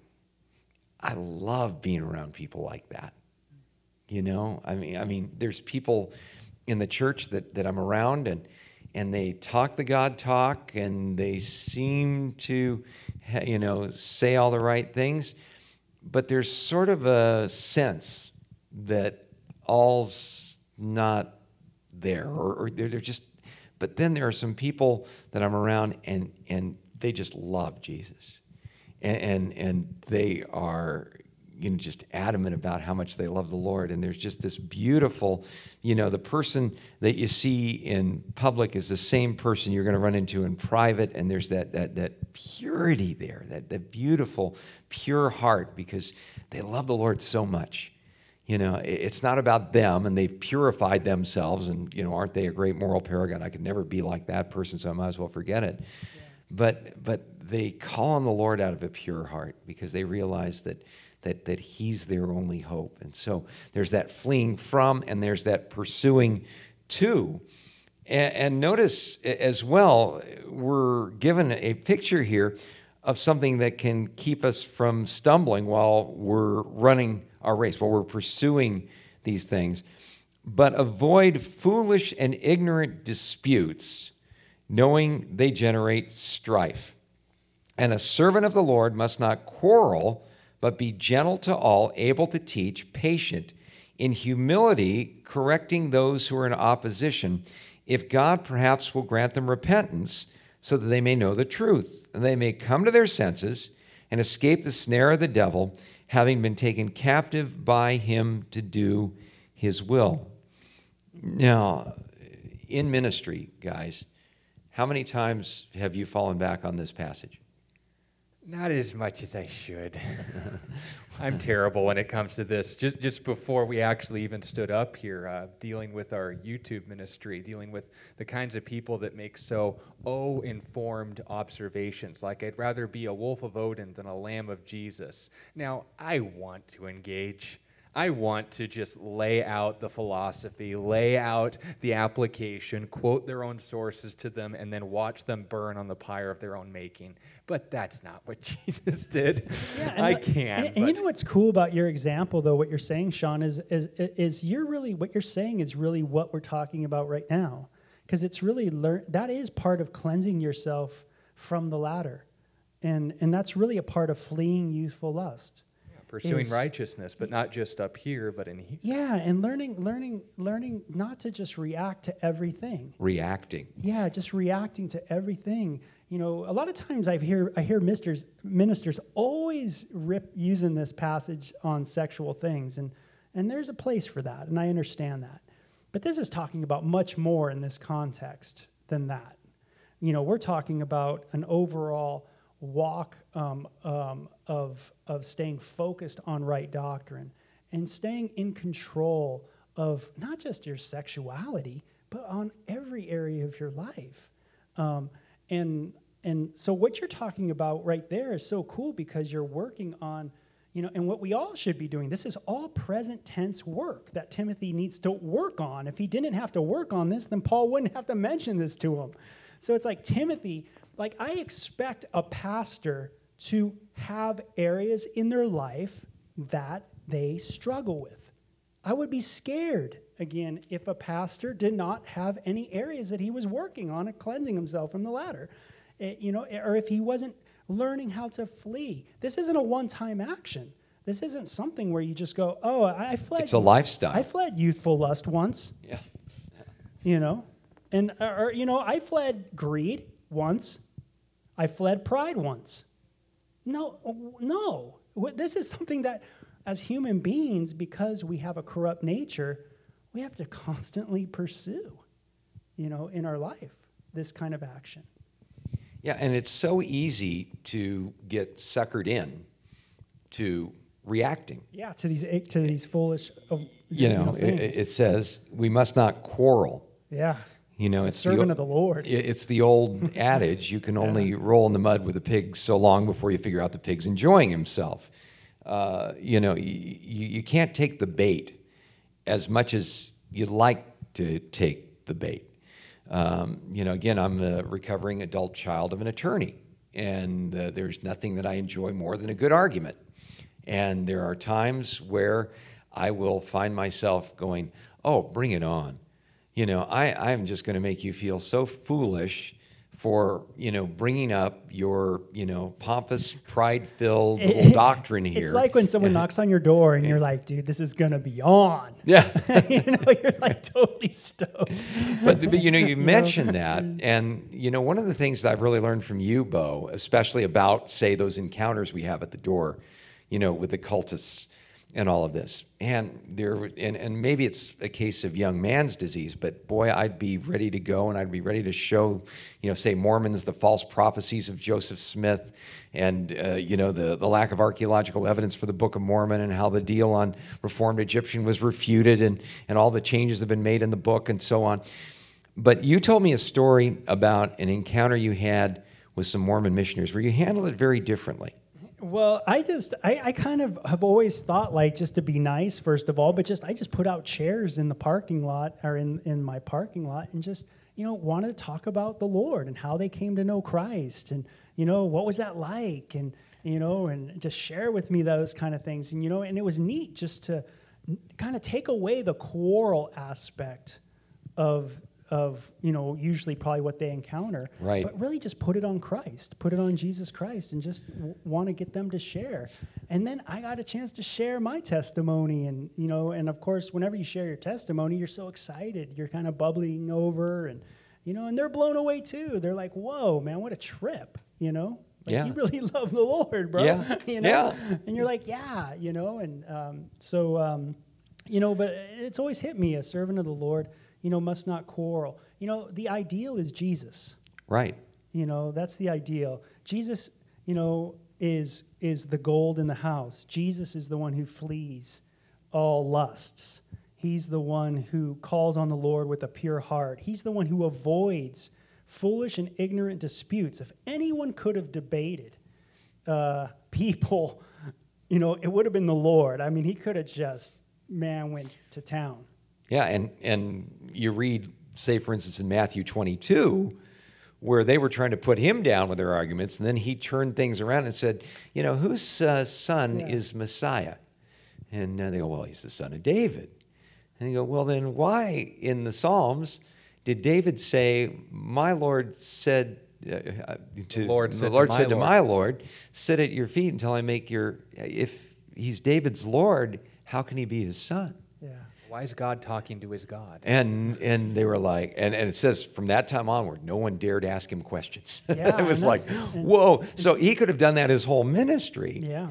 I love being around people like that. You know, I mean, I mean, there's people in the church that, that I'm around and and they talk the God talk and they seem to, you know, say all the right things, but there's sort of a sense that all's not there, or, or they're, they're just, but then there are some people that I'm around and and they just love Jesus. And, and and they are, you know, just adamant about how much they love the Lord. And there's just this beautiful, you know, the person that you see in public is the same person you're going to run into in private. And there's that that that purity there, that that beautiful, pure heart, because they love the Lord so much. You know, it's not about them, and they've purified themselves. And, you know, aren't they a great moral paragon? I could never be like that person, so I might as well forget it. Yeah. But but they call on the Lord out of a pure heart because they realize that that that He's their only hope. And so there's that fleeing from, and there's that pursuing to. And, and notice as well, we're given a picture here of something that can keep us from stumbling while we're running our race, while we're pursuing these things. But avoid foolish and ignorant disputes, knowing they generate strife. And a servant of the Lord must not quarrel, but be gentle to all, able to teach, patient, in humility, correcting those who are in opposition, if God perhaps will grant them repentance, so that they may know the truth, and they may come to their senses and escape the snare of the devil, having been taken captive by him to do his will. Now, in ministry, guys, how many times have you fallen back on this passage? Not as much as I should. I'm terrible when it comes to this. Just just before we actually even stood up here, uh, dealing with our YouTube ministry, dealing with the kinds of people that make so oh-informed observations, like I'd rather be a wolf of Odin than a lamb of Jesus. Now, I want to engage. I want to just lay out the philosophy, lay out the application, quote their own sources to them, and then watch them burn on the pyre of their own making. But that's not what Jesus did. Yeah, I the, can. And, and you know what's cool about your example, though, what you're saying, Sean, is, is, is you're really, what you're saying is really what we're talking about right now. Because it's really, learn, that is part of cleansing yourself from the latter. And, and that's really a part of fleeing youthful lust. Pursuing is, righteousness, but not just up here, but in here. Yeah, and learning, learning, learning not to just react to everything. Reacting. Yeah, just reacting to everything. You know, a lot of times I hear I hear ministers ministers always rip using this passage on sexual things, and and there's a place for that, and I understand that. But this is talking about much more in this context than that. You know, we're talking about an overall walk um, um, of of staying focused on right doctrine and staying in control of not just your sexuality, but on every area of your life. Um, and and so what you're talking about right there is so cool because you're working on, you know, and what we all should be doing. This is all present tense work that Timothy needs to work on. If he didn't have to work on this, then Paul wouldn't have to mention this to him. So it's like Timothy, like I expect a pastor to have areas in their life that they struggle with. I would be scared, again, if a pastor did not have any areas that he was working on at cleansing himself from the latter. It, you know, or if he wasn't learning how to flee. This isn't a one-time action. This isn't something where you just go, oh, I, I fled. It's a lifestyle. I fled youthful lust once. Yeah. You know, and, or, you know, I fled greed once. I fled pride once. No, no. What- This is something that, as human beings, because we have a corrupt nature, we have to constantly pursue, you know, in our life, this kind of action. Yeah, and it's so easy to get suckered in to reacting. Yeah, to these to these foolish, uh, You know, things. it, it says we must not quarrel. yeah, You know, a it's servant the, of the Lord. it- It's the old adage: you can only roll in the mud with a pig so long before you figure out the pig's enjoying himself. Uh, you know, you, you can't take the bait as much as you'd like to take the bait. Um, you know, again, I'm a recovering adult child of an attorney, and uh, there's nothing that I enjoy more than a good argument. And there are times where I will find myself going, "Oh, bring it on." You know, I, I'm just going to make you feel so foolish for, you know, bringing up your, you know, pompous, pride-filled little doctrine here. It's like when someone knocks on your door and you're like, dude, this is going to be on. Yeah. you know, you're like totally stoked. But, but you know, you know? mentioned that, and you know, one of the things that I've really learned from you, Bo, especially about, say, those encounters we have at the door, you know, with the cultists and all of this, and there, and, and maybe it's a case of young man's disease, but boy, I'd be ready to go, and I'd be ready to show, you know, say Mormons the false prophecies of Joseph Smith, and uh, you know, the the lack of archaeological evidence for the Book of Mormon, and how the deal on Reformed Egyptian was refuted, and and all the changes have been made in the book, and so on. But you told me a story about an encounter you had with some Mormon missionaries where you handled it very differently. Well, I just, I, I kind of have always thought, like, just to be nice, first of all, but just, I just put out chairs in the parking lot, or in, in my parking lot, and just, you know, wanted to talk about the Lord and how they came to know Christ, and, you know, what was that like, and, you know, and just share with me those kind of things. And, you know, and it was neat just to kind of take away the quarrel aspect of of, you know, usually probably what they encounter. Right. But really just put it on Christ, put it on Jesus Christ, and just w- want to get them to share. And then I got a chance to share my testimony. And, you know, and of course, whenever you share your testimony, you're so excited. You're kind of bubbling over, and, you know, and they're blown away too. They're like, whoa, man, what a trip, you know? Like, Yeah. you really love the Lord, bro. Yeah. you know? Yeah. And you're like, yeah, you know, and um, so, um, you know, but it's always hit me, a servant of the Lord, you know, must not quarrel. You know, the ideal is Jesus. Right. You know, that's the ideal. Jesus, you know, is is the gold in the house. Jesus is the one who flees all lusts. He's the one who calls on the Lord with a pure heart. He's the one who avoids foolish and ignorant disputes. If anyone could have debated uh, people, you know, it would have been the Lord. I mean, he could have just, man, went to town. Yeah, and and you read, say, for instance, in Matthew twenty-two, where they were trying to put him down with their arguments, and then he turned things around and said, you know, whose uh, son Yeah. is Messiah? And uh, they go, well, he's the son of David. And they go, well, then why in the Psalms did David say, my Lord said uh, to The Lord the said to Lord my said to Lord." my Lord, sit at your feet until I make your, if he's David's Lord, how can he be his son? Yeah. Why is God talking to his God? And and they were like, and, and it says from that time onward, no one dared ask him questions. Yeah, it was and like, that's- and whoa. So he could have done that his whole ministry. Yeah.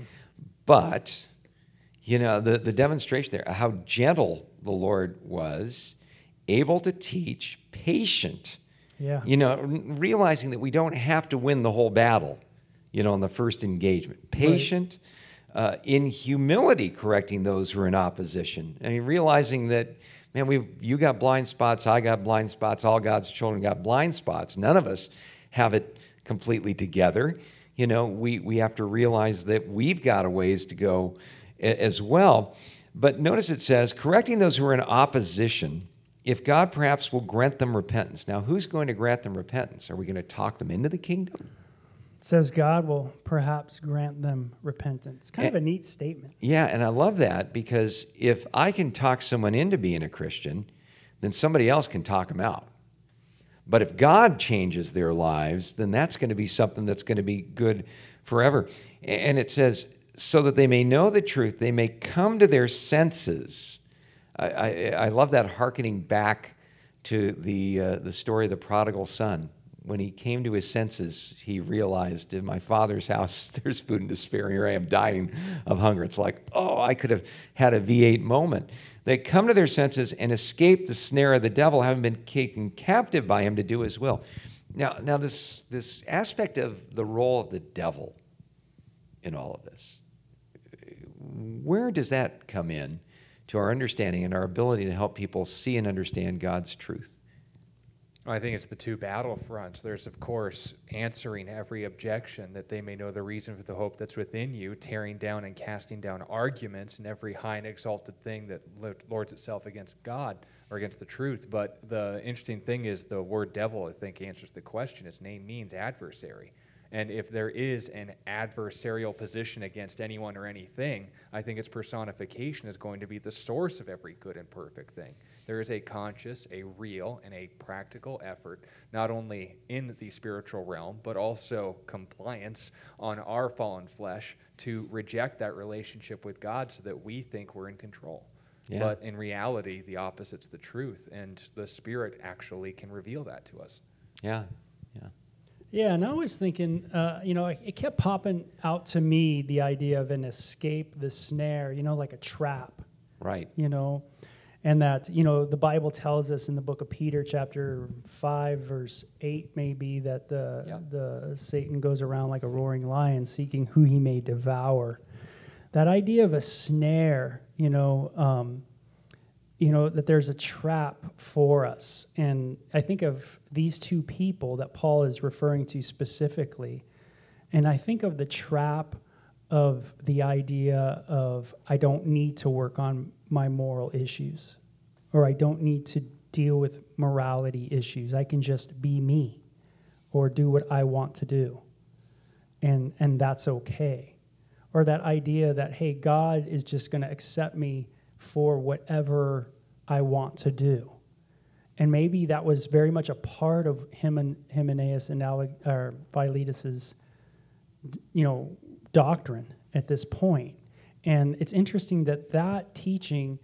But, you know, the, the demonstration there, how gentle the Lord was, able to teach, patient, Yeah. you know, r- realizing that we don't have to win the whole battle, you know, in the first engagement. Patient, uh, in humility, correcting those who are in opposition. I mean, realizing that, man, we you got blind spots, I got blind spots, all God's children got blind spots. None of us have it completely together. You know, we, we have to realize that we've got a ways to go a- as well. But notice it says, correcting those who are in opposition, if God perhaps will grant them repentance. Now, who's going to grant them repentance? Are we going to talk them into the kingdom? It says God will perhaps grant them repentance. Kind of a neat statement. Yeah, and I love that, because if I can talk someone into being a Christian, then somebody else can talk them out. But if God changes their lives, then that's going to be something that's going to be good forever. And it says, so that they may know the truth, they may come to their senses. I, I, I love that, hearkening back to the uh, the story of the prodigal son, when he came to his senses, he realized, in my Father's house, there's food and to spare. Here I am dying of hunger. It's like, oh, I could have had a V eight moment. They come to their senses and escape the snare of the devil, having been taken captive by him to do his will. Now, now this, this aspect of the role of the devil in all of this, where does that come in to our understanding and our ability to help people see and understand God's truth? I think it's the two battle fronts. There's, of course, answering every objection that they may know the reason for the hope that's within you, tearing down and casting down arguments and every high and exalted thing that lords itself against God or against the truth. But the interesting thing is the word devil, I think, answers the question. Its name means adversary. And if there is an adversarial position against anyone or anything, I think its personification is going to be the source of every good and perfect thing. There is a conscious, a real, and a practical effort, not only in the spiritual realm, but also compliance on our fallen flesh to reject that relationship with God so that we think we're in control. Yeah. But in reality, the opposite's the truth, and the Spirit actually can reveal that to us. Yeah, yeah. Yeah, and I was thinking, uh, you know, it, it kept popping out to me, the idea of an escape the snare, you know, like a trap. Right. You know, and that, you know, the Bible tells us in the book of Peter, chapter five, verse eight, maybe, that the, yeah. the Satan goes around like a roaring lion seeking who he may devour. That idea of a snare, you know, um, you know, that there's a trap for us. And I think of these two people that Paul is referring to specifically, and I think of the trap of the idea of I don't need to work on my moral issues, or I don't need to deal with morality issues. I can just be me or do what I want to do, and and that's okay. Or that idea that, hey, God is just going to accept me for whatever I want to do. And maybe that was very much a part of him and Hymenaeus and Ale- or Philetus's, you know, doctrine at this point. And it's interesting that that teaching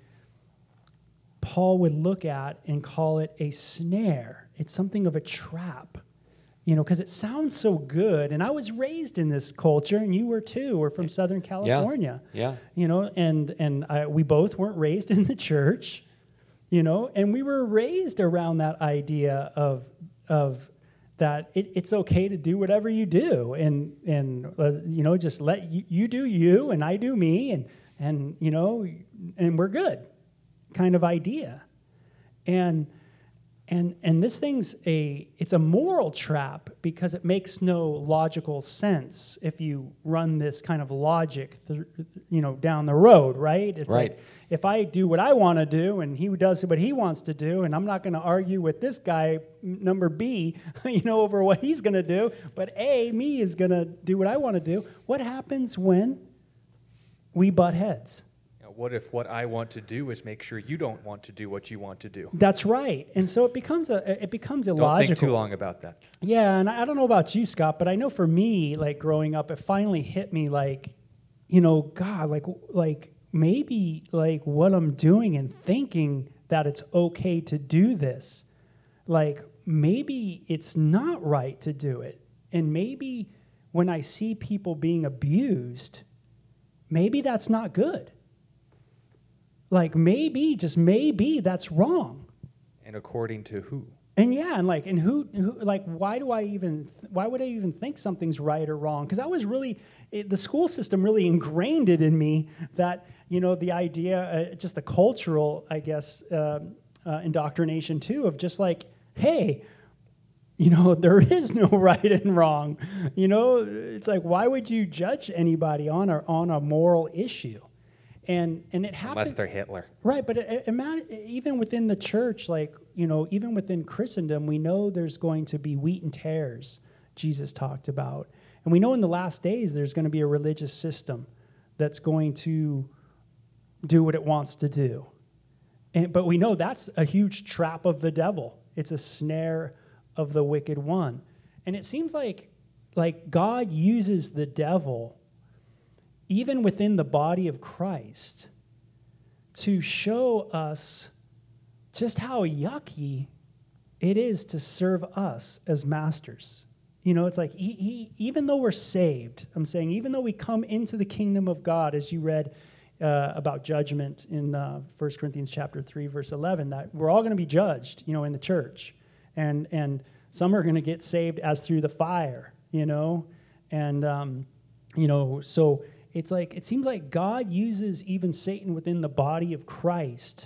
Paul would look at and call it a snare. It's something of a trap, you know, because it sounds so good. And I was raised in this culture, and you were too. We're from Southern California. Yeah. yeah. You know, and and I, we both weren't raised in the church, you know, and we were raised around that idea of of that it, it's okay to do whatever you do, and and uh, you know, just let you, you do you, and I do me, and and you know, and we're good, kind of idea, and. And and this thing's a, it's a moral trap because it makes no logical sense if you run this kind of logic, th- you know, down the road, right? It's right. like, if I do what I want to do and he does what he wants to do, and I'm not going to argue with this guy, number B, you know, over what he's going to do, but A, me, is going to do what I want to do. What happens when we butt heads? What if what I want to do is make sure you don't want to do what you want to do? That's right. And so it becomes a it becomes illogical. Don't think too long about that. Yeah, and I don't know about you, Scott, but I know for me, like growing up, it finally hit me like, you know, God, like like maybe like what I'm doing and thinking that it's okay to do this, like maybe it's not right to do it. And maybe when I see people being abused, maybe that's not good. Like maybe, just maybe, that's wrong. And according to who? And yeah, and like, and who, who like, why do I even, why would I even think something's right or wrong? Because I was really, it, the school system really ingrained it in me that, you know, the idea, uh, just the cultural, I guess, uh, uh, indoctrination too, of just like, hey, you know, there is no right and wrong. You know, it's like, why would you judge anybody on a, on a moral issue? And and it happens. Unless they're Hitler. Right, but it, it, even within the church, like, you know, even within Christendom, we know there's going to be wheat and tares, Jesus talked about. And we know in the last days there's going to be a religious system that's going to do what it wants to do. And, but we know that's a huge trap of the devil. It's a snare of the wicked one. And it seems like like God uses the devil even within the body of Christ, to show us just how yucky it is to serve us as masters. You know, it's like he, he, even though we're saved, I'm saying, even though we come into the kingdom of God, as you read uh, about judgment in uh, First Corinthians chapter three, verse eleven, that we're all going to be judged, you know, in the church. And and some are going to get saved as through the fire, you know. And, um, you know, so it's like, it seems like God uses even Satan within the body of Christ.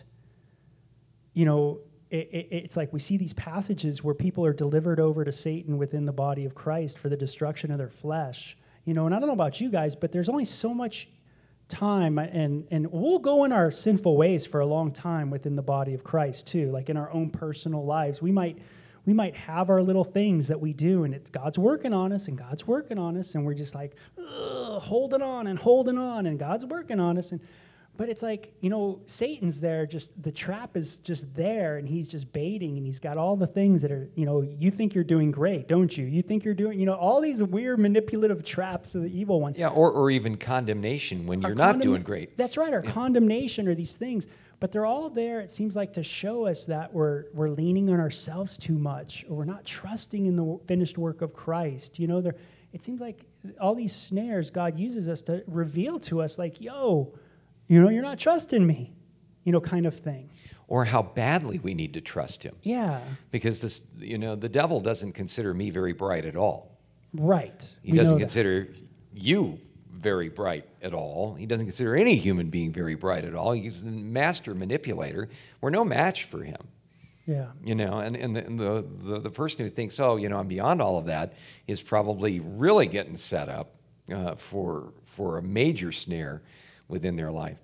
You know, it, it, it's like we see these passages where people are delivered over to Satan within the body of Christ for the destruction of their flesh. You know, and I don't know about you guys, but there's only so much time, and, and we'll go in our sinful ways for a long time within the body of Christ too, like in our own personal lives. We might we might have our little things that we do, and it's God's working on us, and God's working on us, and we're just like, holding on and holding on, and God's working on us. And but it's like, you know, Satan's there, just the trap is just there, and he's just baiting, and he's got all the things that are, you know, you think you're doing great, don't you? You think you're doing, you know, all these weird manipulative traps of the evil one. Yeah, or, or even condemnation when Our you're not condemn- doing great. That's right, our Yeah. condemnation are these things. But they're all there, it seems like, to show us that we're we're leaning on ourselves too much, or we're not trusting in the finished work of Christ. You know, there. It seems like all these snares God uses us to reveal to us, like, yo, you know, you're not trusting me, you know, kind of thing. Or how badly we need to trust him. Yeah, Because this, you know, the devil doesn't consider me very bright at all. right. He We know doesn't that. consider you very bright at all. He doesn't consider any human being very bright at all. He's a master manipulator. We're no match for him. Yeah, You know, and, and, the, and the, the, the person who thinks, oh, you know, I'm beyond all of that is probably really getting set up uh, for, for a major snare within their life.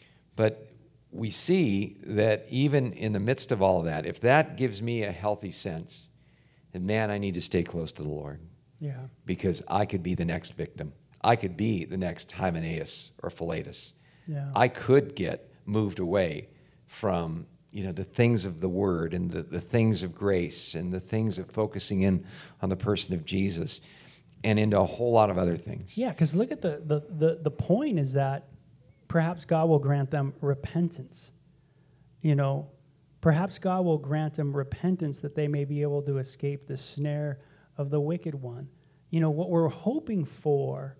But we see that even in the midst of all of that, if that gives me a healthy sense, then man, I need to stay close to the Lord, yeah, because I could be the next victim. I could be the next Hymenaeus or Philetus. yeah. I could get moved away from, you know, the things of the Word and the, the things of grace and the things of focusing in on the person of Jesus and into a whole lot of other things. Yeah, because look at the, the, the, the point is that perhaps God will grant them repentance. You know, perhaps God will grant them repentance that they may be able to escape the snare of the wicked one. You know, what we're hoping for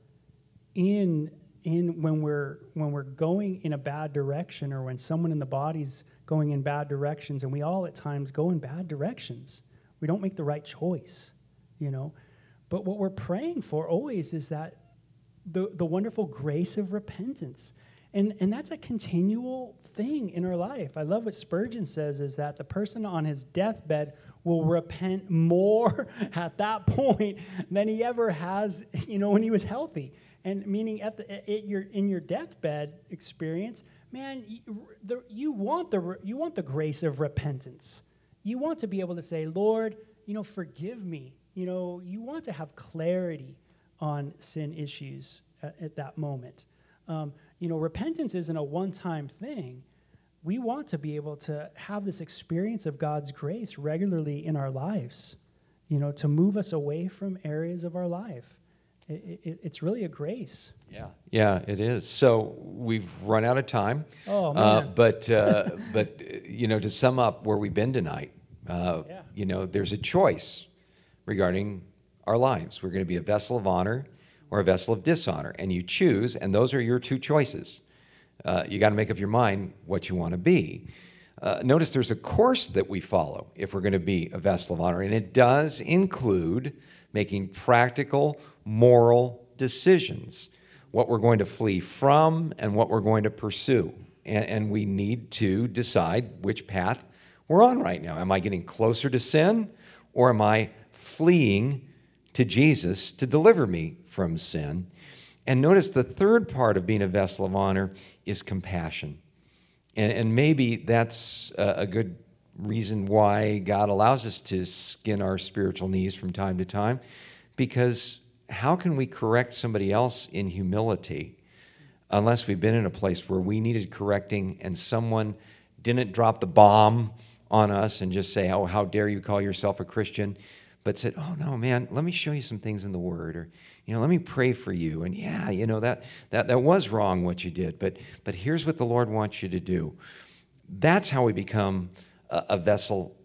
in in when we're when we're going in a bad direction, or when someone in the body's going in bad directions, and we all at times go in bad directions. We don't make the right choice, you know. But what we're praying for always is that the, the wonderful grace of repentance. And, and that's a continual thing in our life. I love what Spurgeon says, is that the person on his deathbed will repent more at that point than he ever has, you know, when he was healthy. And meaning at, the, at your, in your deathbed experience, man, you, the, you, want the, you want the grace of repentance. You want to be able to say, Lord, you know, forgive me. You know, you want to have clarity on sin issues at, at that moment. Um, you know, repentance isn't a one-time thing. We want to be able to have this experience of God's grace regularly in our lives, you know, to move us away from areas of our life. It, it, it's really a grace. Yeah, yeah, it is. So we've run out of time. Oh, man. Uh, but, uh, but uh, you know, to sum up where we've been tonight, uh, Yeah. you know, there's a choice regarding our lives. We're going to be a vessel of honor or a vessel of dishonor, and you choose, and those are your two choices. Uh, you got to make up your mind what you want to be. Uh, notice there's a course that we follow if we're going to be a vessel of honor, and it does include making practical, moral decisions, what we're going to flee from and what we're going to pursue. And, and we need to decide which path we're on right now. Am I getting closer to sin, or am I fleeing to Jesus to deliver me from sin? And notice the third part of being a vessel of honor is compassion. And, and maybe that's a, a good reason why God allows us to skin our spiritual knees from time to time, because how can we correct somebody else in humility unless we've been in a place where we needed correcting and someone didn't drop the bomb on us and just say, oh, how dare you call yourself a Christian, but said, oh, no, man, let me show you some things in the Word, or, you know, let me pray for you. And yeah, you know, that that, that was wrong what you did, but, but here's what the Lord wants you to do. That's how we become a, a vessel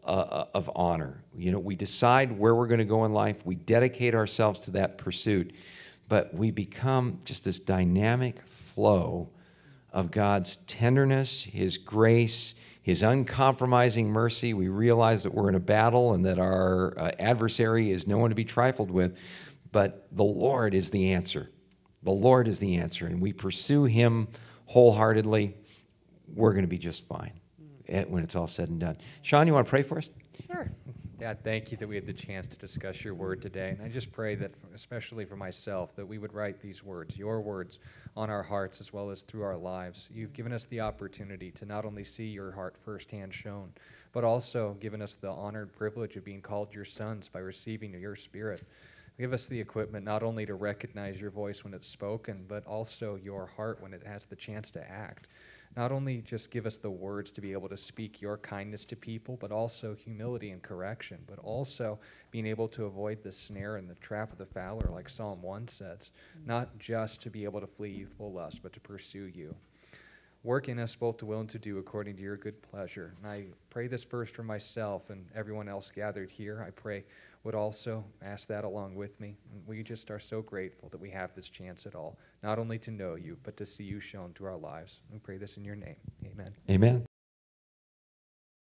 uh, of honor. You know, we decide where we're going to go in life. We dedicate ourselves to that pursuit, but we become just this dynamic flow of God's tenderness, His grace, His uncompromising mercy. We realize that we're in a battle and that our uh, adversary is no one to be trifled with, but the Lord is the answer. The Lord is the answer, and we pursue Him wholeheartedly. We're going to be just fine when it's all said and done. Sean, you want to pray for us? Sure. Dad, thank you that we had the chance to discuss your word today. And I just pray that, especially for myself, that we would write these words, your words, on our hearts as well as through our lives. You've given us the opportunity to not only see your heart firsthand shown, but also given us the honored privilege of being called your sons by receiving your Spirit. Give us the equipment not only to recognize your voice when it's spoken, but also your heart when it has the chance to act. Not only just give us the words to be able to speak your kindness to people, but also humility and correction, but also being able to avoid the snare and the trap of the fowler, like Psalm one says, not just to be able to flee youthful lust, but to pursue you. Work in us both to will and to do according to your good pleasure. And I pray this first for myself and everyone else gathered here. I pray would also ask that along with me. And we just are so grateful that we have this chance at all, not only to know you, but to see you shown through our lives. We pray this in your name. Amen. Amen.